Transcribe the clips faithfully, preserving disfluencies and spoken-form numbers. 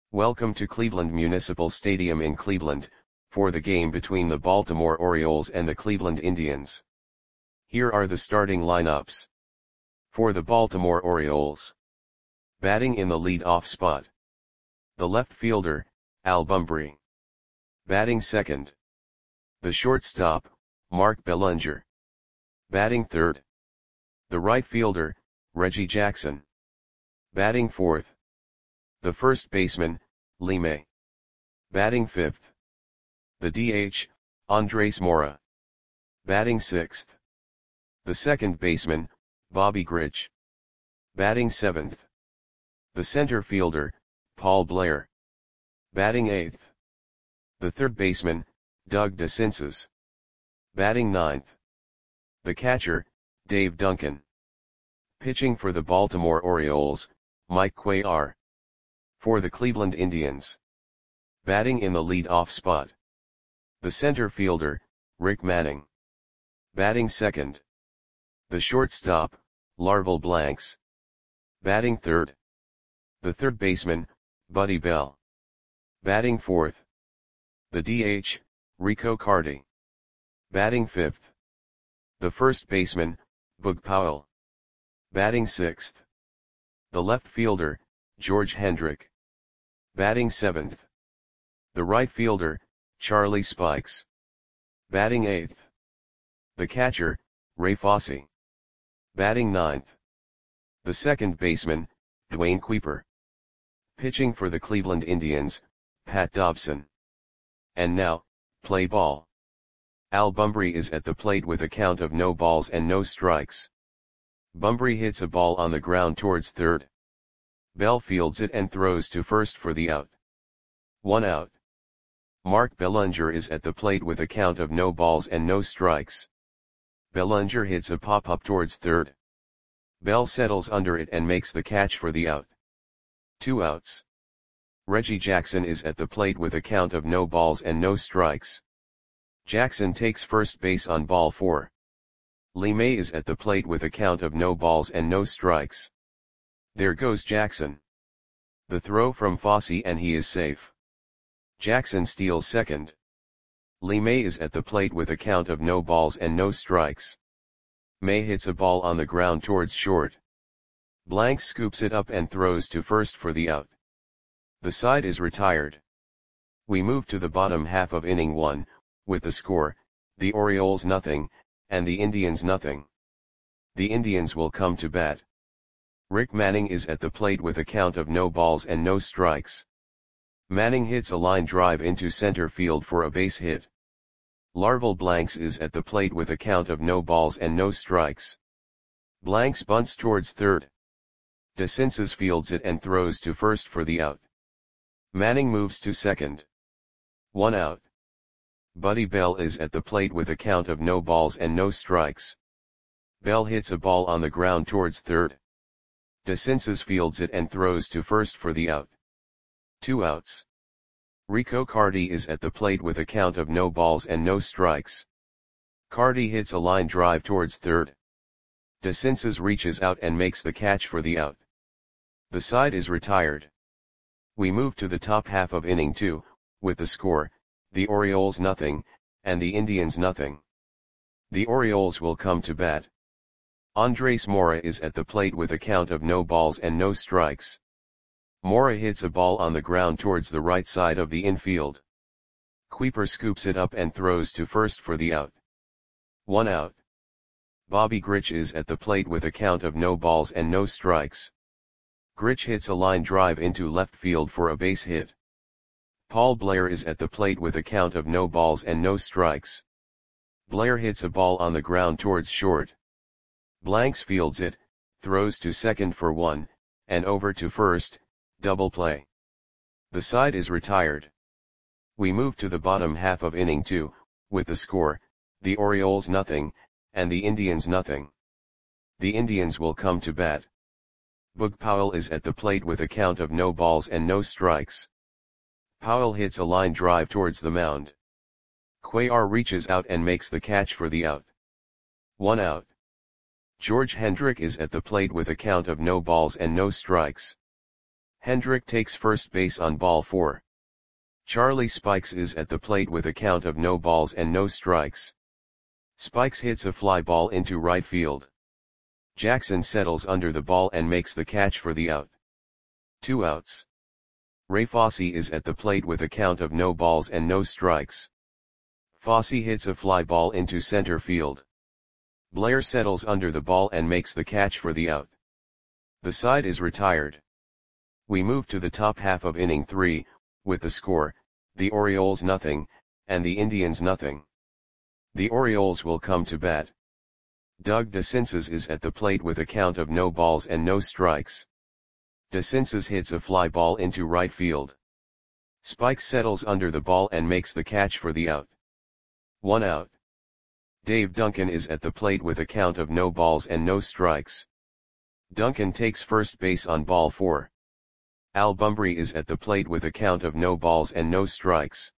Welcome to Cleveland Municipal Stadium in Cleveland, for the game between the Baltimore Orioles and the Cleveland Indians. Here are the starting lineups. For the Baltimore Orioles. Batting in the lead-off spot. The left fielder, Al Bumbry. Batting second. The shortstop, Mark Belanger. Batting third. The right fielder, Reggie Jackson. Batting fourth. The first baseman, Lee May. Batting fifth. The D H, Andres Mora. Batting sixth. The second baseman, Bobby Grich. Batting seventh. The center fielder, Paul Blair. Batting eighth. The third baseman, Doug DeCinces. Batting ninth. The catcher, Dave Duncan. Pitching for the Baltimore Orioles, Mike Cuellar. For the Cleveland Indians. Batting in the lead-off spot. The center fielder, Rick Manning. Batting second. The shortstop, Larval Blanks. Batting third. The third baseman, Buddy Bell. Batting fourth. The D H, Rico Carty. Batting fifth. The first baseman, Boog Powell. Batting sixth. The left fielder, George Hendrick. Batting seventh. The right fielder, Charlie Spikes. Batting eighth. The catcher, Ray Fosse. Batting ninth. The second baseman, Dwayne Kuiper. Pitching for the Cleveland Indians, Pat Dobson. And now, play ball. Al Bumbry is at the plate with a count of no balls and no strikes. Bumbry hits a ball on the ground towards third. Bell fields it and throws to first for the out. One out. Mark Belanger is at the plate with a count of no balls and no strikes. Belanger hits a pop-up towards third. Bell settles under it and makes the catch for the out. Two outs. Reggie Jackson is at the plate with a count of no balls and no strikes. Jackson takes first base on ball four. Lee May is at the plate with a count of no balls and no strikes. There goes Jackson. The throw from Fosse and he is safe. Jackson steals second. Lee May is at the plate with a count of no balls and no strikes. May hits a ball on the ground towards short. Blanks scoops it up and throws to first for the out. The side is retired. We move to the bottom half of inning one, with the score, the Orioles nothing, and the Indians nothing. The Indians will come to bat. Rick Manning is at the plate with a count of no balls and no strikes. Manning hits a line drive into center field for a base hit. Larval Blanks is at the plate with a count of no balls and no strikes. Blanks bunts towards third. DeCinces fields it and throws to first for the out. Manning moves to second. One out. Buddy Bell is at the plate with a count of no balls and no strikes. Bell hits a ball on the ground towards third. DeCinces fields it and throws to first for the out. Two outs. Rico Carty is at the plate with a count of no balls and no strikes. Carty hits a line drive towards third. DeCinces reaches out and makes the catch for the out. The side is retired. We move to the top half of inning two, with the score, the Orioles nothing, and the Indians nothing. The Orioles will come to bat. Andres Mora is at the plate with a count of no balls and no strikes. Mora hits a ball on the ground towards the right side of the infield. Kuiper scoops it up and throws to first for the out. One out. Bobby Grich is at the plate with a count of no balls and no strikes. Grich hits a line drive into left field for a base hit. Paul Blair is at the plate with a count of no balls and no strikes. Blair hits a ball on the ground towards short. Blanks fields it, throws to second for one, and over to first, double play. The side is retired. We move to the bottom half of inning two, with the score, the Orioles nothing, and the Indians nothing. The Indians will come to bat. Boog Powell is at the plate with a count of no balls and no strikes. Powell hits a line drive towards the mound. Cuellar reaches out and makes the catch for the out. One out. George Hendrick is at the plate with a count of no balls and no strikes. Hendrick takes first base on ball four. Charlie Spikes is at the plate with a count of no balls and no strikes. Spikes hits a fly ball into right field. Jackson settles under the ball and makes the catch for the out. Two outs. Ray Fosse is at the plate with a count of no balls and no strikes. Fosse hits a fly ball into center field. Blair settles under the ball and makes the catch for the out. The side is retired. We move to the top half of inning three, with the score, the Orioles nothing, and the Indians nothing. The Orioles will come to bat. Doug DeCinces is at the plate with a count of no balls and no strikes. DeCinces hits a fly ball into right field. Spikes settles under the ball and makes the catch for the out. One out. Dave Duncan is at the plate with a count of no balls and no strikes. Duncan takes first base on ball four. Al Bumbry is at the plate with a count of no balls and no strikes.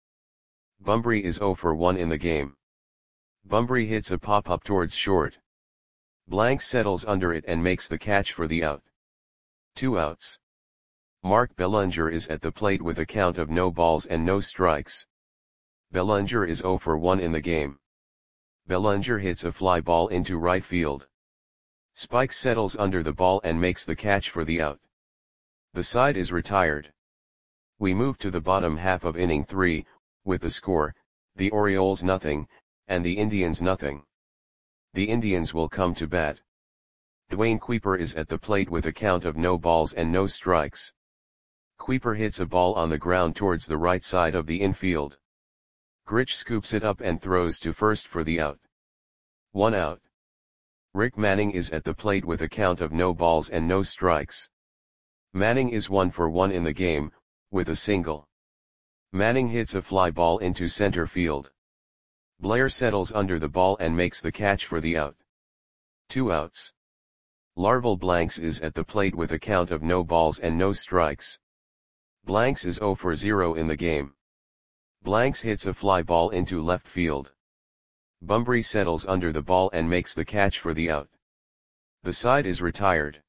Bumbry is oh for one in the game. Bumbry hits a pop-up towards short. Blank settles under it and makes the catch for the out. Two outs. Mark Bellinger is at the plate with a count of no balls and no strikes. Bellinger is oh for one in the game. Bellinger hits a fly ball into right field. Spikes settles under the ball and makes the catch for the out. The side is retired. We move to the bottom half of inning three, with the score, the Orioles nothing, and the Indians nothing. The Indians will come to bat. Dwayne Kuiper is at the plate with a count of no balls and no strikes. Kuiper hits a ball on the ground towards the right side of the infield. Grich scoops it up and throws to first for the out. One out. Rick Manning is at the plate with a count of no balls and no strikes. Manning is one for one in the game, with a single. Manning hits a fly ball into center field. Blair settles under the ball and makes the catch for the out. Two outs. Larval Blanks is at the plate with a count of no balls and no strikes. Blanks is oh for zero in the game. Blanks hits a fly ball into left field. Bumbry settles under the ball and makes the catch for the out. The side is retired.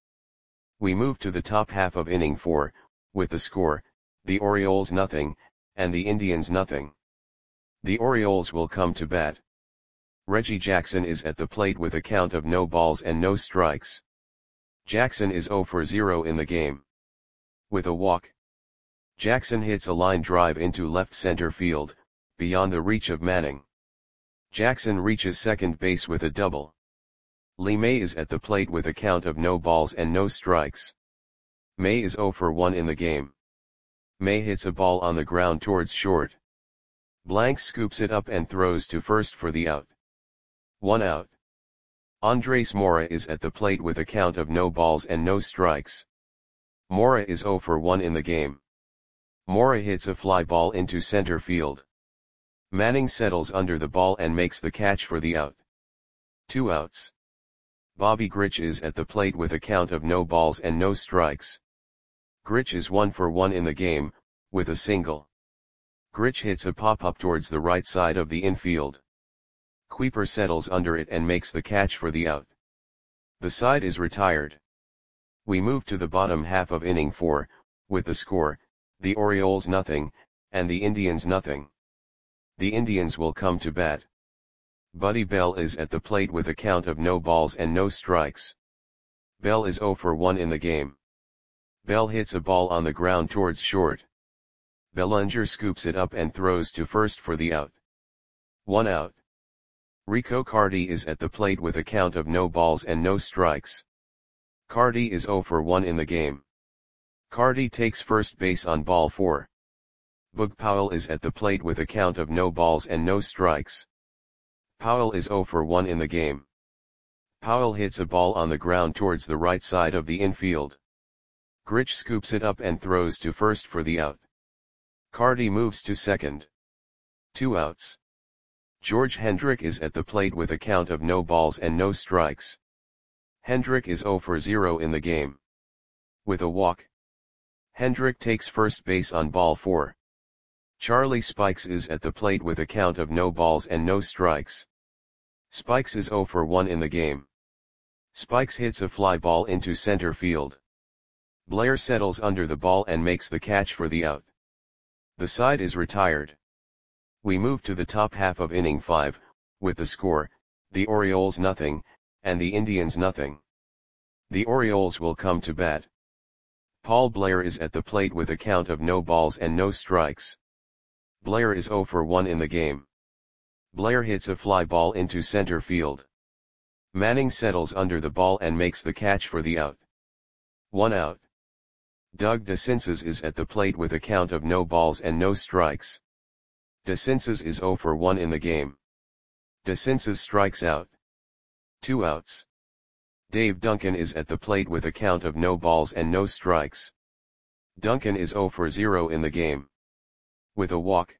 We move to the top half of inning four, with the score, the Orioles nothing, and the Indians nothing. The Orioles will come to bat. Reggie Jackson is at the plate with a count of no balls and no strikes. Jackson is oh for zero in the game. With a walk. Jackson hits a line drive into left center field, beyond the reach of Manning. Jackson reaches second base with a double. Lee May is at the plate with a count of no balls and no strikes. May is oh for one in the game. May hits a ball on the ground towards short. Blank scoops it up and throws to first for the out. One out. Andres Mora is at the plate with a count of no balls and no strikes. Mora is oh for one in the game. Mora hits a fly ball into center field. Manning settles under the ball and makes the catch for the out. Two outs. Bobby Grich is at the plate with a count of no balls and no strikes. Grich is one for one in the game, with a single. Grich hits a pop-up towards the right side of the infield. Kuiper settles under it and makes the catch for the out. The side is retired. We move to the bottom half of inning four, with the score, the Orioles nothing, and the Indians nothing. The Indians will come to bat. Buddy Bell is at the plate with a count of no balls and no strikes. Bell is oh for one in the game. Bell hits a ball on the ground towards short. Bellinger scoops it up and throws to first for the out. One out. Rico Carty is at the plate with a count of no balls and no strikes. Carty is oh for one in the game. Carty takes first base on ball four. Boog Powell is at the plate with a count of no balls and no strikes. Powell is oh for one in the game. Powell hits a ball on the ground towards the right side of the infield. Grich scoops it up and throws to first for the out. Carty moves to second. Two outs. George Hendrick is at the plate with a count of no balls and no strikes. Hendrick is oh for zero in the game. With a walk. Hendrick takes first base on ball four. Charlie Spikes is at the plate with a count of no balls and no strikes. Spikes is oh for one in the game. Spikes hits a fly ball into center field. Blair settles under the ball and makes the catch for the out. The side is retired. We move to the top half of inning five, with the score, the Orioles nothing, and the Indians nothing. The Orioles will come to bat. Paul Blair is at the plate with a count of no balls and no strikes. Blair is zero for one in the game. Blair hits a fly ball into center field. Manning settles under the ball and makes the catch for the out. One out. Doug DeCinces is at the plate with a count of no balls and no strikes. DeCinces is zero for one in the game. DeCinces strikes out. Two outs. Dave Duncan is at the plate with a count of no balls and no strikes. Duncan is zero for zero in the game. With a walk.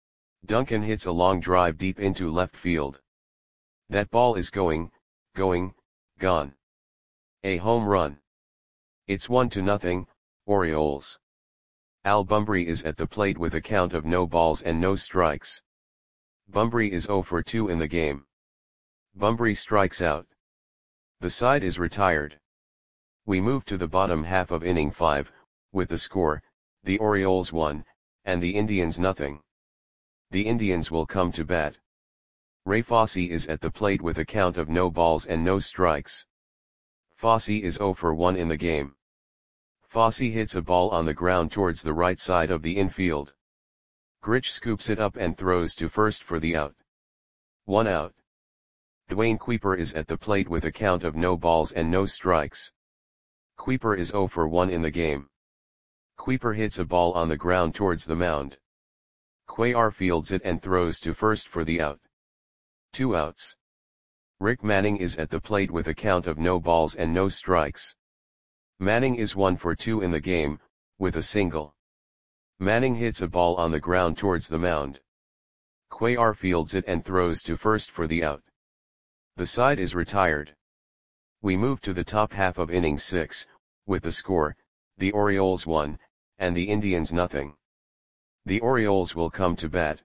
Duncan hits a long drive deep into left field. That ball is going, going, gone. A home run. It's one to nothing, Orioles. Al Bumbry is at the plate with a count of no balls and no strikes. Bumbry is zero for two in the game. Bumbry strikes out. The side is retired. We move to the bottom half of inning five, with the score, the Orioles one, and the Indians nothing. The Indians will come to bat. Ray Fosse is at the plate with a count of no balls and no strikes. Fosse is zero for one in the game. Fosse hits a ball on the ground towards the right side of the infield. Grich scoops it up and throws to first for the out. One out. Dwayne Kuiper is at the plate with a count of no balls and no strikes. Kuiper is zero for one in the game. Kuiper hits a ball on the ground towards the mound. Cuellar fields it and throws to first for the out. Two outs. Rick Manning is at the plate with a count of no balls and no strikes. Manning is one for two in the game, with a single. Manning hits a ball on the ground towards the mound. Cuellar fields it and throws to first for the out. The side is retired. We move to the top half of inning six, with the score, the Orioles one, and the Indians nothing. The Orioles will come to bat.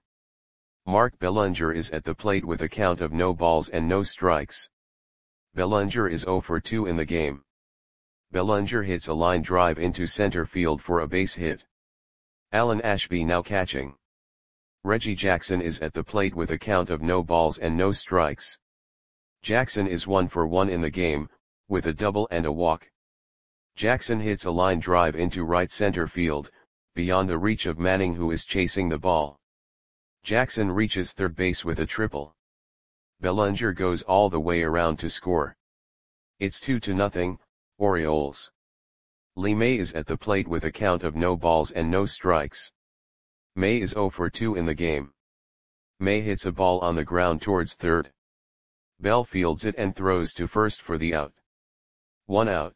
Mark Bellinger is at the plate with a count of no balls and no strikes. Bellinger is zero for two in the game. Bellinger hits a line drive into center field for a base hit. Alan Ashby now catching. Reggie Jackson is at the plate with a count of no balls and no strikes. Jackson is one for one in the game, with a double and a walk. Jackson hits a line drive into right center field, beyond the reach of Manning, who is chasing the ball. Jackson reaches third base with a triple. Bellinger goes all the way around to score. It's two to nothing, Orioles. Lee May is at the plate with a count of no balls and no strikes. May is zero for two in the game. May hits a ball on the ground towards third. Bell fields it and throws to first for the out. One out.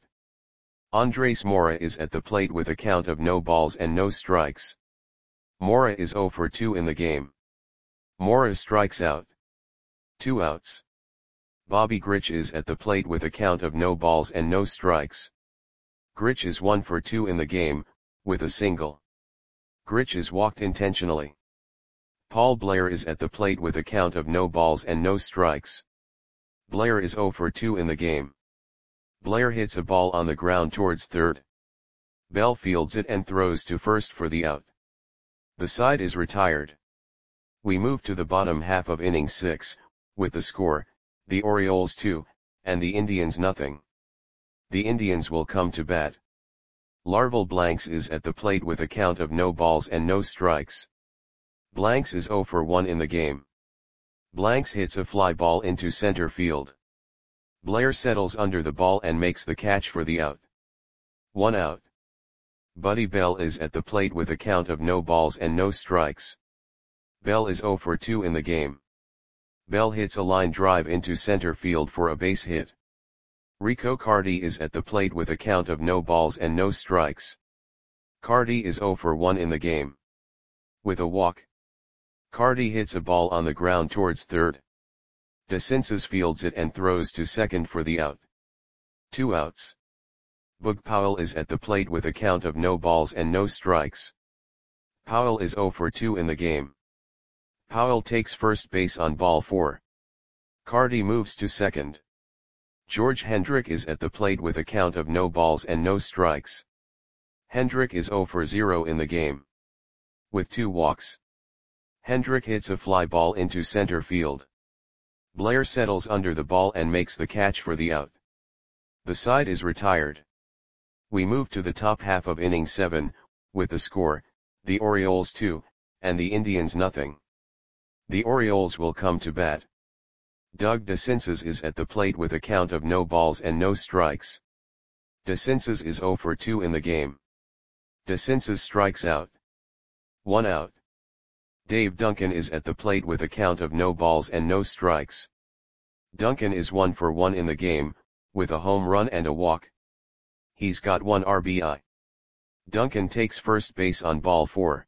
Andres Mora is at the plate with a count of no balls and no strikes. Mora is zero for two in the game. Mora strikes out. Two outs. Bobby Grich is at the plate with a count of no balls and no strikes. Grich is one for two in the game, with a single. Grich is walked intentionally. Paul Blair is at the plate with a count of no balls and no strikes. Blair is zero for two in the game. Blair hits a ball on the ground towards third. Bell fields it and throws to first for the out. The side is retired. We move to the bottom half of inning six, with the score, the Orioles two, and the Indians nothing. The Indians will come to bat. Larval Blanks is at the plate with a count of no balls and no strikes. Blanks is zero for one in the game. Blanks hits a fly ball into center field. Blair settles under the ball and makes the catch for the out. One out. Buddy Bell is at the plate with a count of no balls and no strikes. Bell is zero for two in the game. Bell hits a line drive into center field for a base hit. Rico Carty is at the plate with a count of no balls and no strikes. Carty is zero for one in the game. With a walk. Carty hits a ball on the ground towards third. DeCinces fields it and throws to second for the out. Two outs. Boog Powell is at the plate with a count of no balls and no strikes. Powell is zero for two in the game. Powell takes first base on ball four. Carty moves to second. George Hendrick is at the plate with a count of no balls and no strikes. Hendrick is zero for zero in the game. With two walks. Hendrick hits a fly ball into center field. Blair settles under the ball and makes the catch for the out. The side is retired. We move to the top half of inning seven, with the score, the Orioles two, and the Indians nothing. The Orioles will come to bat. Doug DeCinces is at the plate with a count of no balls and no strikes. DeCinces is zero for two in the game. DeCinces strikes out. One out. Dave Duncan is at the plate with a count of no balls and no strikes. Duncan is one for one in the game, with a home run and a walk. He's got one R B I. Duncan takes first base on ball four.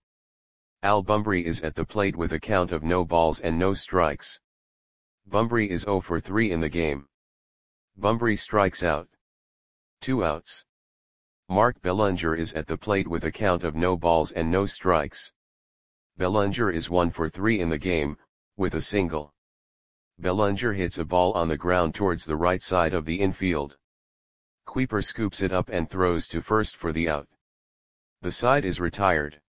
Al Bumbry is at the plate with a count of no balls and no strikes. Bumbry is zero for three in the game. Bumbry strikes out. Two outs. Mark Bellinger is at the plate with a count of no balls and no strikes. Bellinger is one for three in the game, with a single. Bellinger hits a ball on the ground towards the right side of the infield. Kuiper scoops it up and throws to first for the out. The side is retired.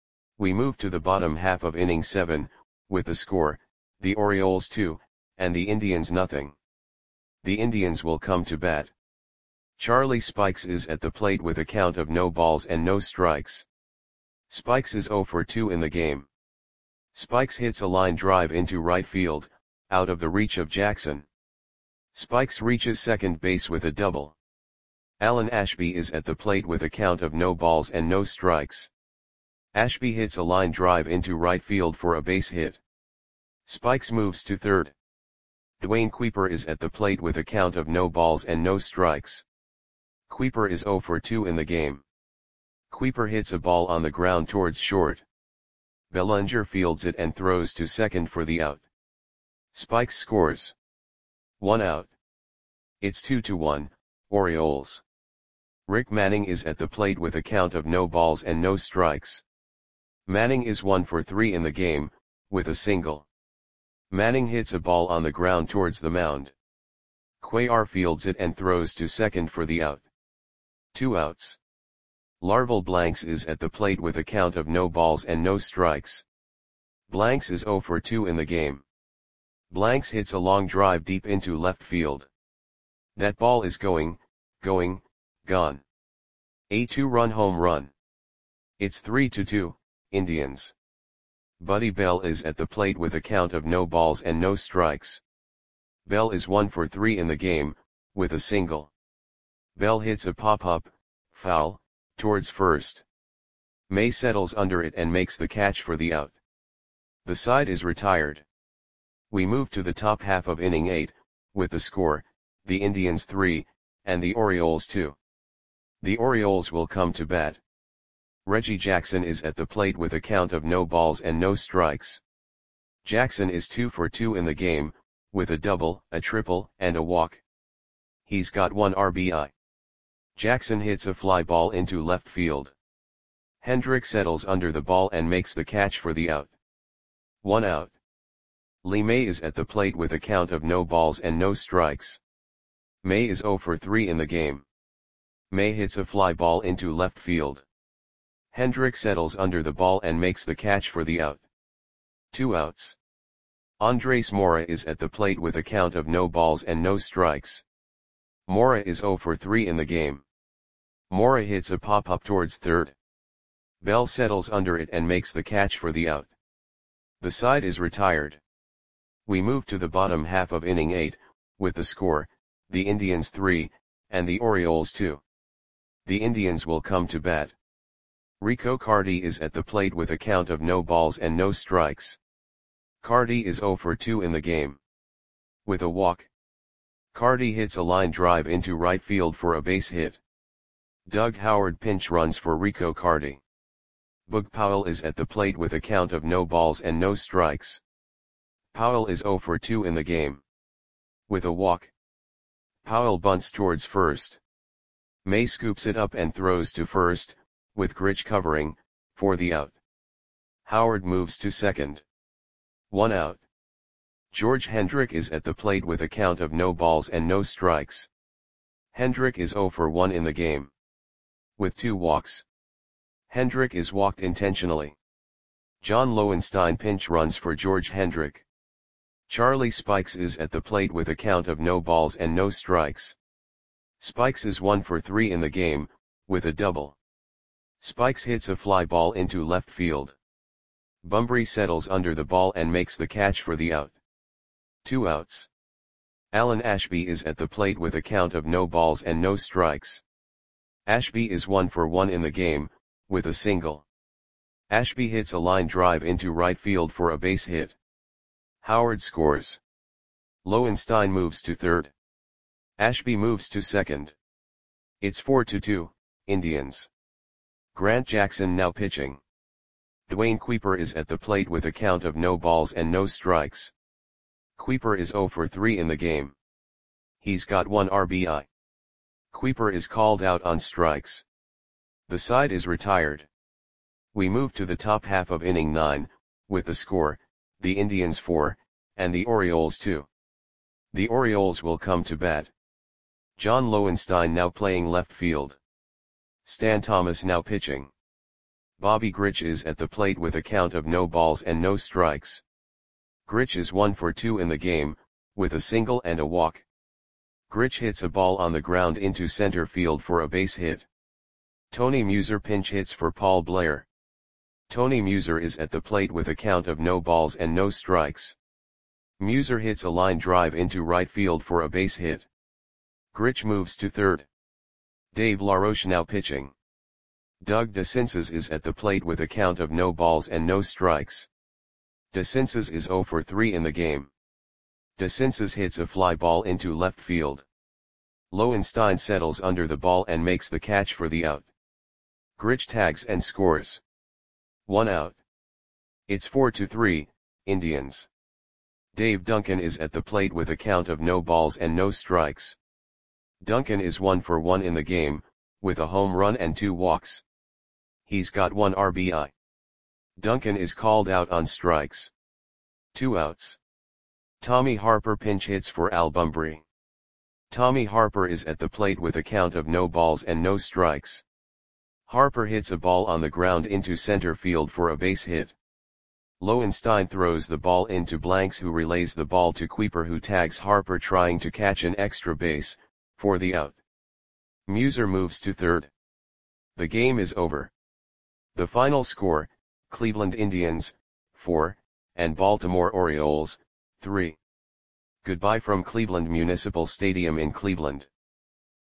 We move to the bottom half of inning seven, with the score, the Orioles two, and the Indians nothing. The Indians will come to bat. Charlie Spikes is at the plate with a count of no balls and no strikes. Spikes is zero for two in the game. Spikes hits a line drive into right field, out of the reach of Jackson. Spikes reaches second base with a double. Alan Ashby is at the plate with a count of no balls and no strikes. Ashby hits a line drive into right field for a base hit. Spikes moves to third. Dwayne Kuiper is at the plate with a count of no balls and no strikes. Kuiper is zero for two in the game. Kuiper hits a ball on the ground towards short. Bellinger fields it and throws to second for the out. Spikes scores. One out. It's two to one, Orioles. Rick Manning is at the plate with a count of no balls and no strikes. Manning is one for three in the game, with a single. Manning hits a ball on the ground towards the mound. Cuellar fields it and throws to second for the out. Two outs. Larval Blanks is at the plate with a count of no balls and no strikes. Blanks is zero for two in the game. Blanks hits a long drive deep into left field. That ball is going, going, gone. A two-run home run. It's three to two, Indians. Buddy Bell is at the plate with a count of no balls and no strikes. Bell is one for three in the game, with a single. Bell hits a pop-up, foul, towards first. May settles under it and makes the catch for the out. The side is retired. We move to the top half of inning eight, with the score, the Indians three, and the Orioles two. The Orioles will come to bat. Reggie Jackson is at the plate with a count of no balls and no strikes. Jackson is two for two in the game, with a double, a triple, and a walk. He's got one R B I. Jackson hits a fly ball into left field. Hendrick settles under the ball and makes the catch for the out. One out. Lee May is at the plate with a count of no balls and no strikes. May is zero for three in the game. May hits a fly ball into left field. Hendrick settles under the ball and makes the catch for the out. Two outs. Andres Mora is at the plate with a count of no balls and no strikes. Mora is zero for three in the game. Mora hits a pop-up towards third. Bell settles under it and makes the catch for the out. The side is retired. We move to the bottom half of inning eight, with the score, the Indians three, and the Orioles two. The Indians will come to bat. Rico Carty is at the plate with a count of no balls and no strikes. Carty is zero for two in the game. With a walk. Carty hits a line drive into right field for a base hit. Doug Howard pinch runs for Rico Carty. Boog Powell is at the plate with a count of no balls and no strikes. Powell is zero for two in the game. With a walk. Powell bunts towards first. May scoops it up and throws to first, with Grich covering, for the out. Howard moves to second. One out. George Hendrick is at the plate with a count of no balls and no strikes. Hendrick is zero for one in the game. With two walks. Hendrick is walked intentionally. John Lowenstein pinch runs for George Hendrick. Charlie Spikes is at the plate with a count of no balls and no strikes. Spikes is one for three in the game, with a double. Spikes hits a fly ball into left field. Bunbury settles under the ball and makes the catch for the out. Two outs. Alan Ashby is at the plate with a count of no balls and no strikes. Ashby is one for one in the game, with a single. Ashby hits a line drive into right field for a base hit. Howard scores. Lowenstein moves to third. Ashby moves to second. It's four to two, Indians. Grant Jackson now pitching. Dwayne Kuiper is at the plate with a count of no balls and no strikes. Kuiper is zero for three in the game. He's got one R B I. Kuiper is called out on strikes. The side is retired. We move to the top half of inning nine, with the score, the Indians four, and the Orioles two. The Orioles will come to bat. John Lowenstein now playing left field. Stan Thomas now pitching. Bobby Grich is at the plate with a count of no balls and no strikes. Grich is one for two in the game, with a single and a walk. Grich hits a ball on the ground into center field for a base hit. Tony Muser pinch hits for Paul Blair. Tony Muser is at the plate with a count of no balls and no strikes. Muser hits a line drive into right field for a base hit. Grich moves to third. Dave LaRoche now pitching. Doug DeCinces is at the plate with a count of no balls and no strikes. DeCinces is zero for three in the game. DeCinces hits a fly ball into left field. Lowenstein settles under the ball and makes the catch for the out. Grich tags and scores. One out. It's four to three, Indians. Dave Duncan is at the plate with a count of no balls and no strikes. Duncan is one for one in the game, with a home run and two walks. He's got one R B I. Duncan is called out on strikes. Two outs. Tommy Harper pinch hits for Al Bunbury. Tommy Harper is at the plate with a count of no balls and no strikes. Harper hits a ball on the ground into center field for a base hit. Lowenstein throws the ball into blanks, who relays the ball to Kuiper, who tags Harper trying to catch an extra base, for the out. Muser moves to third. The game is over. The final score, Cleveland Indians, four, and Baltimore Orioles, three. Goodbye from Cleveland Municipal Stadium in Cleveland.